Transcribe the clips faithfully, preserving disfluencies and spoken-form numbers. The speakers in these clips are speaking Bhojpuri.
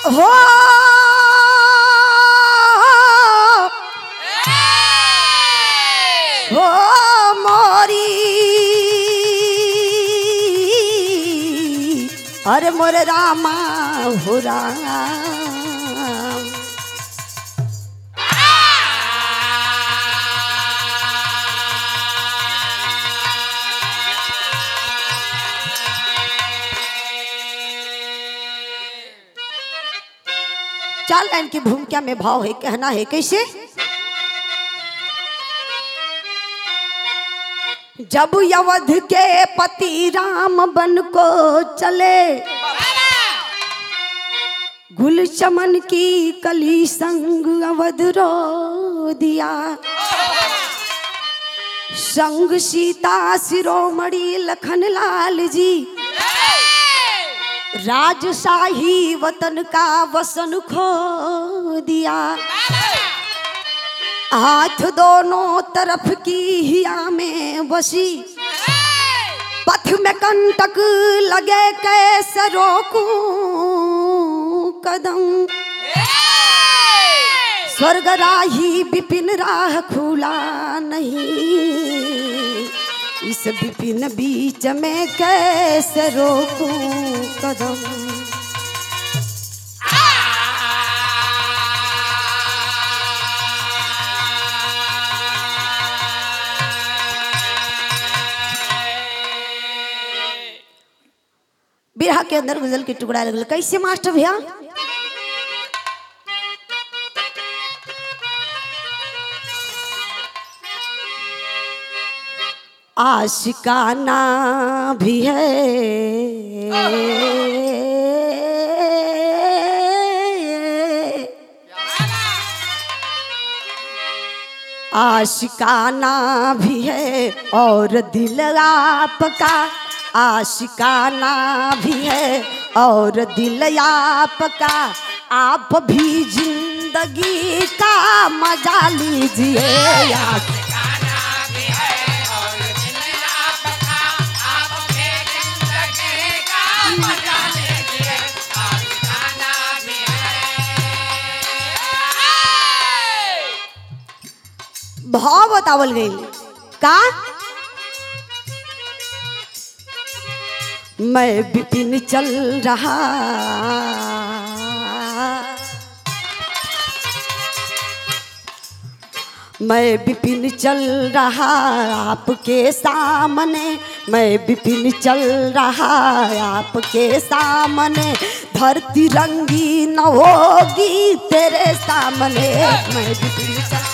हो हो मोरी अरे मोरे रामा हो राम। चाल लाइन की भूमिका में भाव है, कहना है कैसे। जब अवध के पति राम बन को चले, गुल चमन की कली संग अवध रो दिया, संग सीता शिरोमणि लखन लाल जी, राजशाही वतन का वसन खो दिया, हाथ दोनों तरफ की हिया में बसी, पथ में कंटक लगे कैसे रोकूं कदम, स्वर्ग राही विपिन राह खुला नहीं, इस विपिन बीच में कैसे रोकूं कदम। बिरहा के अंदर गजल की टुकड़ा लगल कैसे मास्टर भैया। आशिकाना भी है आशिकाना भी है और दिल आपका, आशिकाना भी है और दिल आपका, आप भी जिंदगी का मजा लीजिए। भाव बतावल गई का, मैं विपिन चल रहा, मैं विपिन चल रहा आपके सामने, मैं विपिन चल रहा आपके सामने, धरती रंगी न होगी तेरे सामने, मैं विपिन चल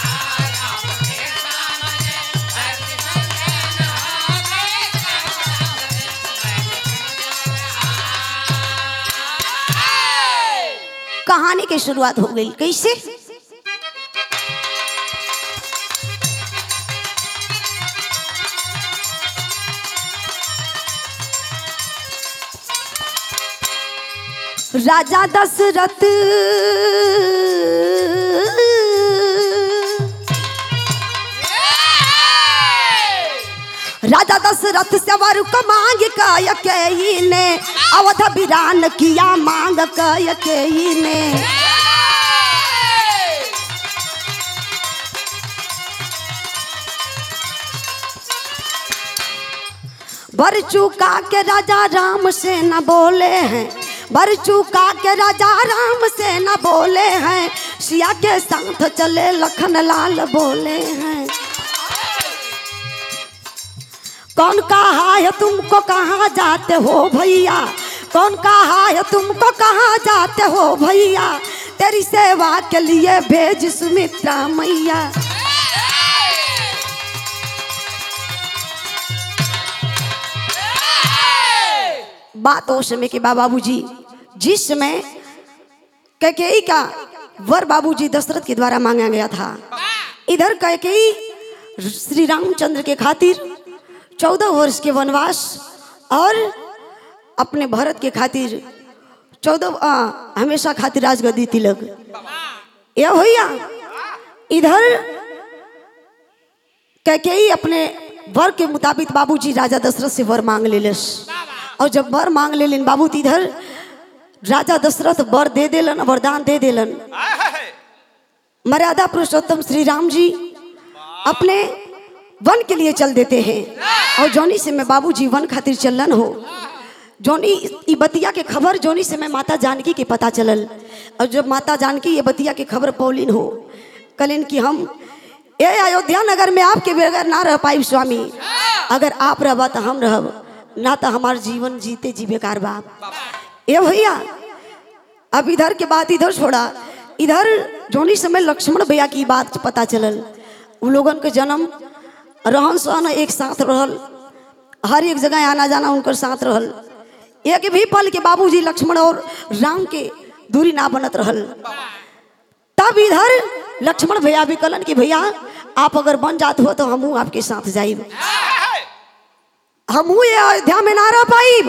कहानी की शुरुआत हो गई कैसे। राजा दशरथ राजा दशरथ से वर को मांग कई ने, अवध बिरान किया मांग कई ने, वर चूका के राजा राम से न बोले हैं, वर चूका के राजा राम से न बोले हैं, सिया के साथ चले लखन लाल बोले हैं, कौन कहा है तुमको कहाँ जाते हो भैया, कौन कहा है तुमको कहाँ जाते हो भैया, तेरी सेवा के लिए भेज सुमित्रा मैया। बात उस समय के बाबूजी, जिस समय कैकेयी का वर बाबूजी दशरथ के द्वारा मांगा गया था, इधर कैकेयी श्री रामचंद्र के खातिर चौदह वर्ष के वनवास और अपने भरत के खातिर चौदह हमेशा खातिर राजगद्दी तिलक, यह भैया इधर कैकेयी अपने वर के मुताबिक बाबूजी राजा दशरथ से वर मांग ले, और जब वर मांग ले बाबू इधर राजा दशरथ वर दे देलन, वरदान दे देलन। मर्यादा पुरुषोत्तम श्री राम जी अपने वन के लिए चल देते हैं और जोनी से मैं बाबूजी वन खातिर चलन हो। जोनी ई बतिया के खबर जोनी से मैं माता जानकी के पता चलल और जब माता जानकी ये बतिया के खबर पौलिन हो कलिन कि हम ये अयोध्या नगर में आपके बगैर ना रह पाई स्वामी, अगर आप रहबा तो हम रहब, ना तो हमार जीवन जीते जी बेकार बाप। ये भैया अब इधर के बात इधर छोड़ा, इधर जोनी समय लक्ष्मण भैया की बात पता चलल। उन लोगन के जन्म रहन सहन एक साथ रहल, हर एक जगह आना जाना उनकर साथ रहल। एक भी पल के बाबूजी लक्ष्मण और राम के दूरी ना बनत रहल। तब इधर लक्ष्मण भैया भी कहलन कि भैया आप अगर बन जाते हो तो हमू आपके साथ जाइब, हमू ये अयोध्या में ना रह पाइब।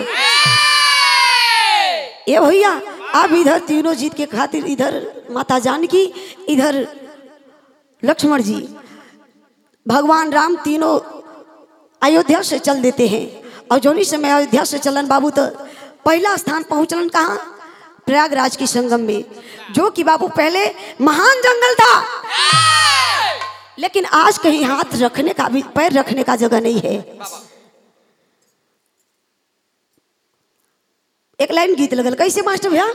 ये भैया अब इधर तीनों जीत के खातिर इधर माता जानकी, इधर लक्ष्मण जी, भगवान राम तीनों अयोध्या से चल देते हैं। और जोनी समय अयोध्या से चलन बाबू तो पहला स्थान पहुंचलन कहाँ? प्रयागराज की संगम में, जो कि बाबू पहले महान जंगल था, लेकिन आज कहीं हाथ रखने का भी, पैर रखने का जगह नहीं है। एक लाइन गीत लगल, कैसे मास्टर भैया?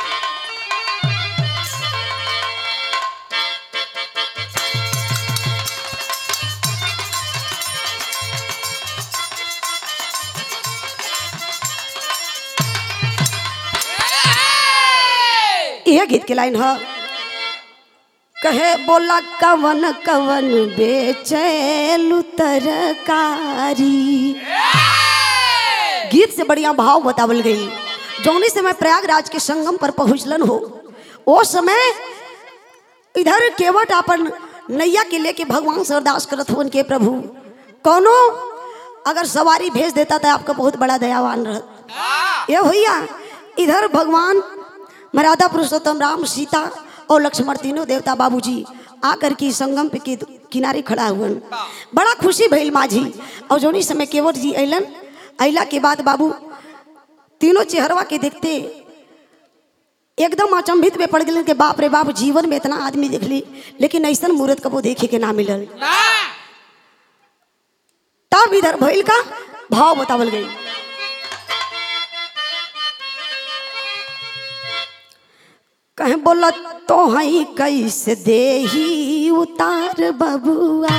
यह गीत के लाइन है, कहे बोला कवन कवन बेचैलु तरकारी। गीत से बढ़िया भाव बतावल गई। जौनी समय प्रयागराज के संगम पर पहुंचलन हो, वो समय इधर केवट अपन नैया के लेके भगवान से अरदास करत हो उनके प्रभु कौनो अगर सवारी भेज देता तो आपका बहुत बड़ा दयावान रहत। ये भैया इधर भगवान मर्यादा पुरुषोत्तम राम, सीता और लक्ष्मण तीनों देवता बाबूजी आकर के संगम पे के किनारे खड़ा हुए। बड़ा खुशी भइल माझी। और जोनी समय केवट जी अलन, अला के बाद बाबू तीनों चेहरवा के देखते एकदम अचंभित में पड़ गए कि बाप रे बाप, जीवन में इतना आदमी देख ली लेकिन ऐसा मूर्त कबो देखे के ना मिलल। तब इधर भइल का भाव बतावल गई। कहे बोला तो हई कैसे देही उतार बबुआ,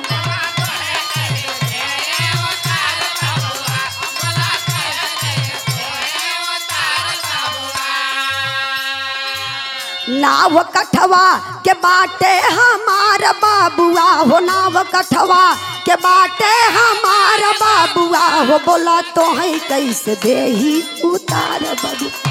नाव कठवा के बाटे हमारा बाबुआ हो, नाव कठवा के बाटे हमारा बाबुआ हो, बोला तो हई कैसे देही उतार बबुआ।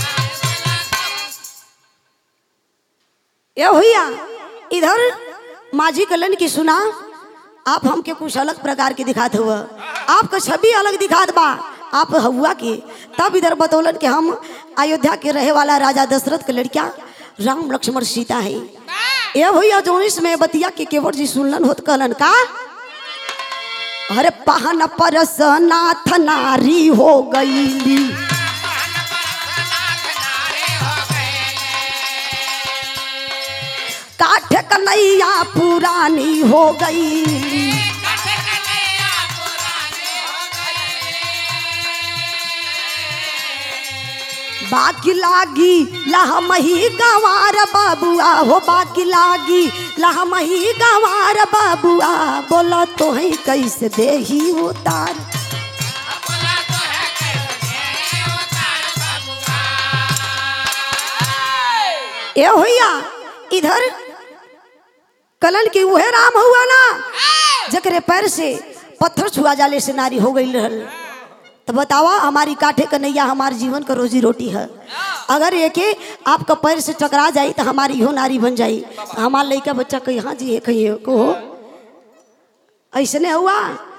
ये भैया इधर माझी कलन की सुना, आप हमके कुछ अलग प्रकार के दिखाते हुआ, आपका छवि अलग दिखात बा आप हुआ के। तब इधर बतौलन कि हम अयोध्या के रहे वाला राजा दशरथ के लड़किया राम लक्ष्मण सीता है। ये भैया जोनिस में बतिया के केवट जी सुनलन होत कहलन का, अरे पहन परस नाथ नारी हो गई, काठ कन्हैया पुरानी हो गई, बाकी लागी लहमही गंवार बाबुआ हो, बाकी लागी लहमही गंवार बाबुआ, बोला तो है कैसे देही उतार। ये भैया इधर कलन की उहे राम हुआ ना जकरे पैर से पत्थर छुआ जाले से नारी हो गई रहल। तो बतावा हमारी काठे कन्हैया हमारे जीवन का रोजी रोटी है, अगर एक आपका पैर से टकरा जाई तो हमारी हो नारी बन जाई, तो हमारा लड़का बच्चा कहीं हाँ जी कहीं को ऐसने हुआ।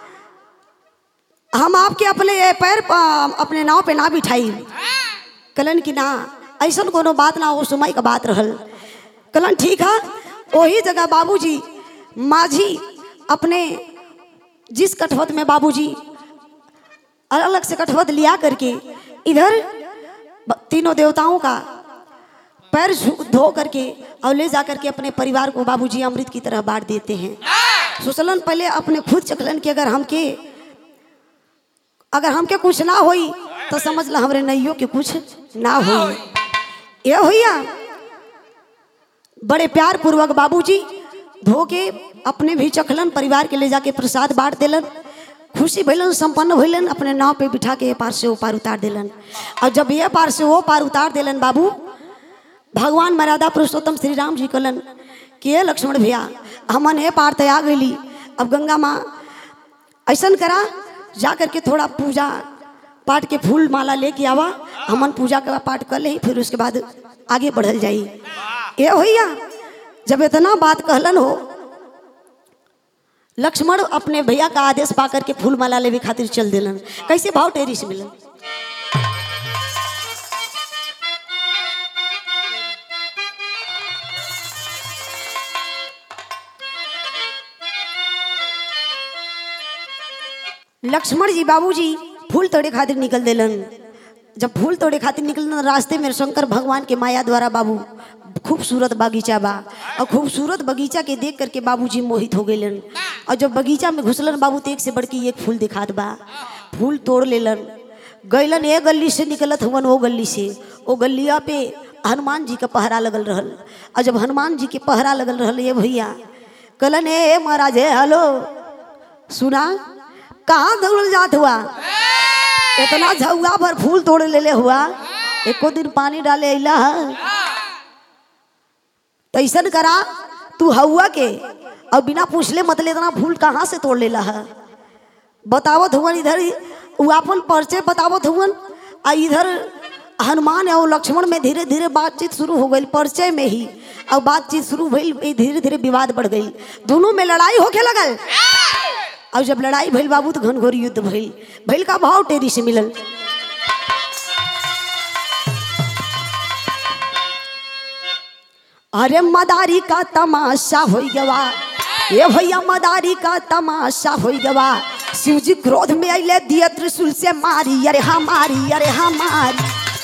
हम आपके अपने पैर अपने नाव पे ना बिठाई कलन की ना, ऐसा कोनो बात ना, वो समय का बात रहल। कलन ठीक है, वही जगह बाबूजी माझी अपने जिस कठवत में बाबूजी अलग अलग से कठवत लिया करके इधर तीनों देवताओं का पैर धो करके और ले जा करके अपने परिवार को बाबूजी अमृत की तरह बांट देते हैं। सोचलन पहले अपने खुद चखलन कि अगर हमके अगर हमके कुछ ना होई तो समझ ला हमरे नैयो के कुछ ना होई। ये भैया बड़े प्यार पूर्वक बाबूजी धो के अपने भी चखलन, परिवार के ले जाके प्रसाद बांट देलन। खुशी भैलन, संपन्न भैलन, अपने नाव पे बिठा के ये पार से वो पार उतार देलन। और जब ये पार से वो पार उतार देलन बाबू, भगवान मर्यादा पुरुषोत्तम श्री राम जी कहलन कि ये लक्ष्मण भैया हमन ये पार तैयार गईली, अब गंगा माँ ऐसा करा जा करके थोड़ा पूजा पाठ के फूल माला लेके आवा, हमन पूजा का पाठ कर ले, फिर उसके बाद आगे बढ़ल जाई। ये भैया जब इतना बात कहलन हो, लक्ष्मण अपने भैया का आदेश पा करके फूल माला लेवे खातिर चल दिलन। कैसे भाव टेरी से मिलन। लक्ष्मण जी बाबूजी फूल तोड़े खातिर निकल दिलन। जब फूल तोड़े खातिर निकलन, रास्ते में शंकर भगवान के माया द्वारा बाबू खूबसूरत बगीचा बा, और खूबसूरत बगीचा के देख करके बाबूजी मोहित हो गए। और जब बगीचा में घुसलन बाबू तो एक से बढ़ के एक फूल दिखात बा, फूल तोड़ लेलन। गईलन एक गली से निकलत हुवन वो गली से, वो गलिया पे हनुमान जी का पहरा लगल रहल। और जब हनुमान जी के पहरा लगल रहल, ये भैया कहलन ए महाराज हेलो सुना, कहाँ दौड़ जात हुआ, इतना झुआ भर फूल तोड़ ले ले हुआ, एको दिन पानी डाले अला तो ऐसा करा तू हवा के और बिना पूछले मतलब इतना फूल कहाँ से तोड़ लेला है। बतावत हुवन इधर वो अपन परिचय बतावत हुवन, आ इधर हनुमान और लक्ष्मण में धीरे धीरे बातचीत शुरू हो गई। परिचय में ही और बातचीत शुरू भइल, धीरे धीरे विवाद बढ़ गई, दोनों में लड़ाई होके लगल। और जब लड़ाई भइल बाबू तो घनघोर युद्ध भइल। भइल का भाव टेरी से मिलल। अरे मदारी का तमाशा हो गवा, ये भैया मदारी का तमाशा हो गवा, शिव जी क्रोध में अले दिए त्रिशूल से मारी, अरे हमारी अरे हमारी।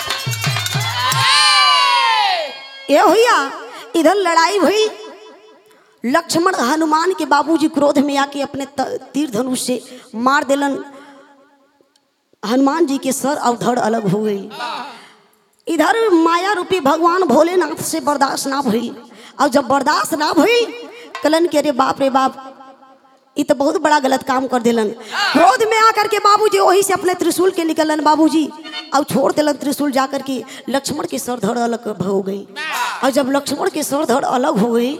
ये भैया इधर लड़ाई हुई, लक्ष्मण हनुमान के बाबूजी क्रोध में आके अपने तीर धनुष से मार देलन। हनुमान जी के सर और धड़ अलग हो गई। इधर माया रूपी भगवान भोलेनाथ से बर्दाश्त ना भइल, और जब बर्दाश्त ना भइल कलन के अरे बाप रे बाप ये तो बहुत बड़ा गलत काम कर दिलन। क्रोध में आकर के बाबूजी वही से अपने त्रिशूल के निकलन बाबूजी और छोड़ दिलन त्रिशूल, जाकर के लक्ष्मण के सर धड़ अलग हो गई। और जब लक्ष्मण के सर धड़ अलग हो गई,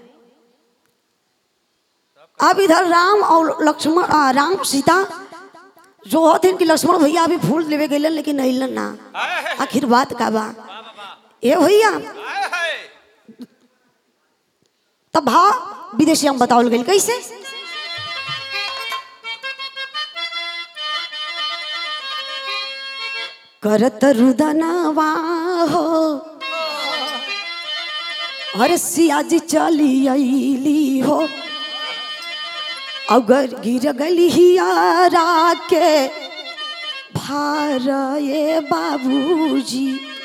अब इधर राम और लक्ष्मण राम सीता जो होते कि लक्ष्मण भैया अभी फूल लेवे गए लेकिन नहीं ना, आखिर बात का बा ये भैया तब भाव विदेशी हम बताओल गई कैसे। करत रुदनवा हो हर सियाज चली अली हो, अगर गिर गली हियारा के भार ये बाबूजी,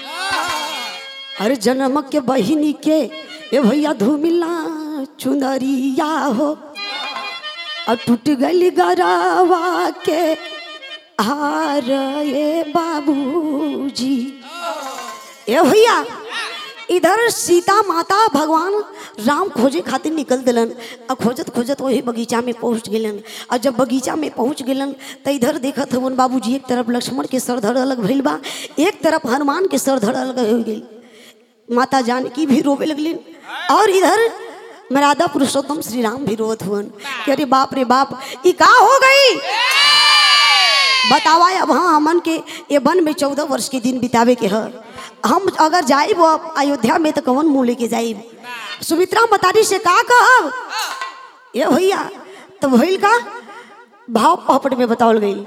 हर जन्म के बहिनी के ये भैया धूमिला चुनरिया हो, और टूट गली गरावा के हार ये बाबूजी। ये भैया इधर सीता माता भगवान राम खोजे खातिर निकल दिलन, और खोजत खोजत वही बगीचा में पहुंच गलन। और जब बगीचा में पहुंच गलन तो इधर देखत हवन बाबूजी एक तरफ लक्ष्मण के सर धड़ अलग भइल बा, एक तरफ हनुमान के सर धड़ अलग हो गई। माता जानकी भी रोवे लगलिन, और इधर मर्यादा पुरुषोत्तम श्री राम भी रोवत हुवन कि अरे बाप रे बाप ये का हो गई। बतावा अब हाँ हमन के ये वन में चौदह वर्ष के दिन बितावे के है, हम अगर जाइब अयोध्या में तो कौन मुँह लेके जाइब। सुमित्रा बतारी से का कहब ये भैया तो भइल का भाव पहपट में बतावल गई।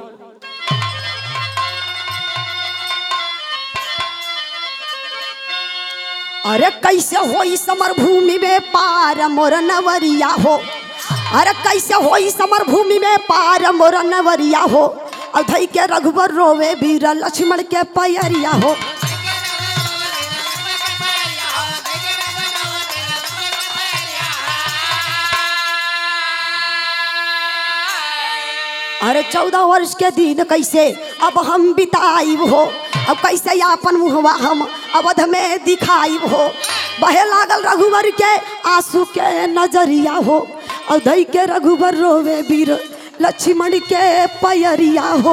अरे कैसे हो समर भूमि में पार मोर नवरिया हो, अरे कैसे हो समर भूमि में पार मोर नवरिया हो, अधई के रघुवर रोवे वीर लक्ष्मण के पैरिया हो। अरे चौदह वर्ष के दिन कैसे अब हम बिताई हो, अब कैसे अपन मुहवा हम अवध में दिखाई हो। बहे लागल रघुवर के आंसू के नजरिया हो, और दई के रघुवर रोवे वीर लक्ष्मण के पयरिया हो।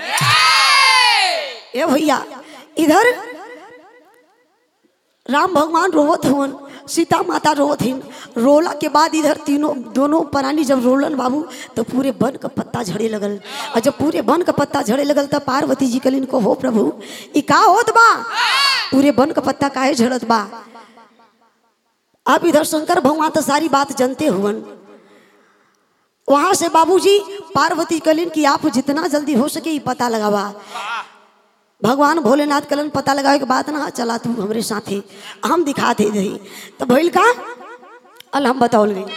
ए भैया इधर राम भगवान रोवत हुन, सीता माता रोवत हिन। रोला के बाद इधर तीनों दोनों प्राणी जब रोलन बाबू तो पूरे वन का पत्ता झड़े लगल। और जब पूरे वन का पत्ता झड़े लगल तो पार्वती जी कलिन को हो प्रभु ई का होत बा, पूरे वन का पत्ता काहे झड़त बा। अब इधर शंकर भगवान तो सारी बात जानते हुवन। वहां से बाबूजी पार्वती कलिन की आप जितना जल्दी हो सके ये पता लगावा। भगवान भोलेनाथ कलन पता लगावे के बात ना चला तू हमरे साथे हम दिखाते रही। तो भइल का अल हम बताओल गई।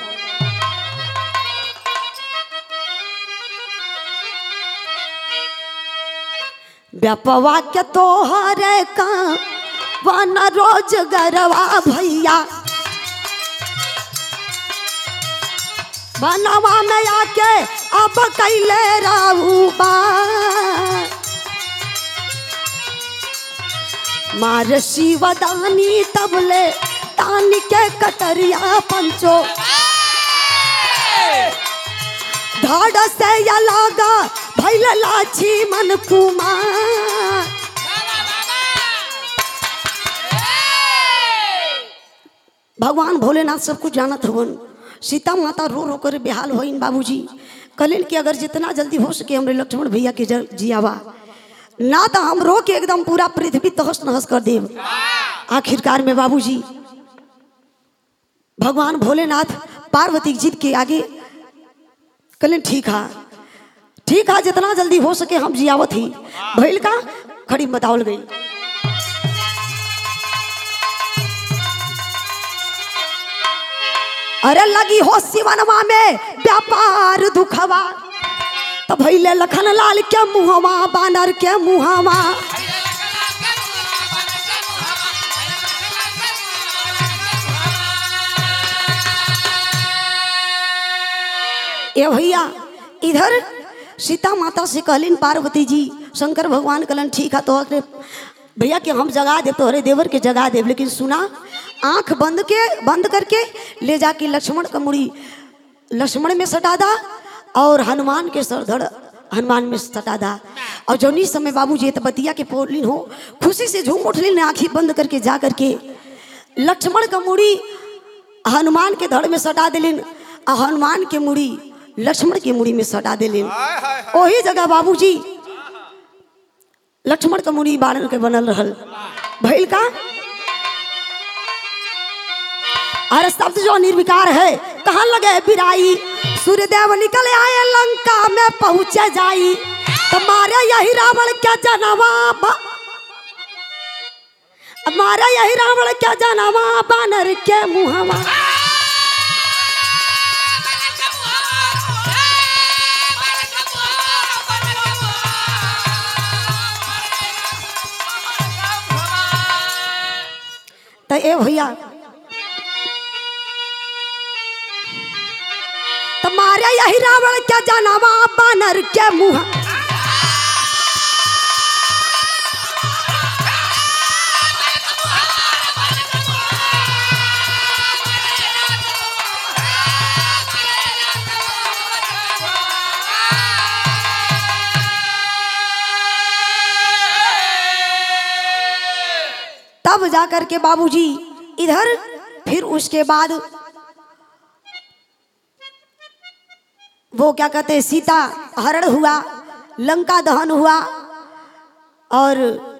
व्यापवा के तोहरे का वन रोज गरवा भैया, बनवा में आके अब कैले राहू बा। मार शिवदानी तबले तानी के कटरिया पंचो, धाड़ से या लागा भैल लाछी मन कुमार। भगवान भोलेनाथ सब कुछ जानत हुवन। सीता माता रो रो कर बेहाल होइन बाबूजी कलिन कि अगर जितना जल्दी हो सके हमरे लक्ष्मण भैया के जियावा, ना तो हम रो के एकदम पूरा पृथ्वी तहस नहस कर देव। आखिरकार में बाबूजी भगवान भोलेनाथ पार्वती जी के आगे कलिन ठीक है ठीक है जितना जल्दी हो सके हम जियावत ही। भइल का खड़ी बतावल गई। अरे लगी हो शिवनमा में व्यापार दुखवा, तो भैले लखन लाल के मुहवा बानर के मुहवा। ए भैया इधर सीता माता से कहलिन पार्वती जी, शंकर भगवान कहलन ठीक है तो भैया के हम जगा दे, तोहरे देवर के जगा दे, लेकिन सुना आंख बंद के बंद करके ले जाके लक्ष्मण का मुड़ी लक्ष्मण में सटा दा और हनुमान के सरधड़ हनुमान में सटा दा। और जौनी समय बाबूजी तो बतिया के पोलिन हो खुशी से झूम उठलिन, आंखी बंद करके जा करके लक्ष्मण का मुड़ी हनुमान के धड़ में सटा दिलिन और हनुमान के मुड़ी लक्ष्मण के मुड़ी में सटा दिलिन। वही जगह बाबूजी लक्ष्मण का मुड़ी बाणन के बनल रहल। भइल का अरे शब्द जो निर्विकार है कहाँ लगे बिराई, सूर्यदेव निकल आए लंका में पहुंचे जाई, तुम्हारे यही रावण क्या जनवा हमारा यही रावण क्या जनवा बानर के मुहवा। तो ए भैया तुम्हारे यही रावण क्या जानवा बानर के मुँह। तब जाकर के बाबूजी इधर फिर उसके बाद वो क्या कहते हैं सीता हरण हुआ, लंका दहन हुआ और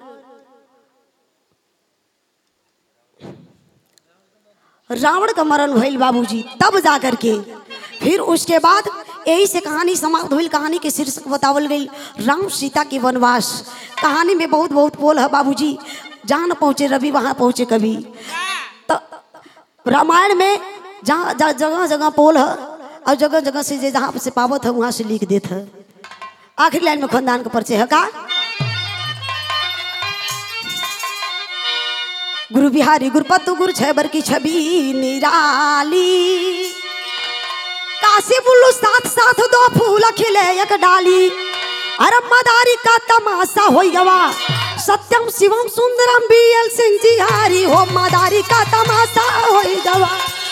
रावण का मरण भइल बाबूजी। तब जाकर के फिर उसके बाद यही से कहानी समाप्त हुई। कहानी के शीर्षक बतावल गई राम सीता के वनवास। कहानी में बहुत बहुत पोल है बाबूजी, जहाँ न पहुँचे रवि वहाँ पहुँचे कभी। तो रामायण में जहाँ जगह जगह पोल है और जगह जगह से जहाँ से पावत है वहाँ से लिख देते है। आखिरी लाइन में खानदान का परिचय है का गुरु बिहारी गुरुपतु गुरु छैबर की छवि निराली का काशी बुल्लू साथ साथ दो फूल खिले एक डाली। अरे मदारी का तमाशा हो गवा सत्यम शिवम सुंदरम बी एल सिंह जी हारी हो मदारी का तमाशा हो गवा।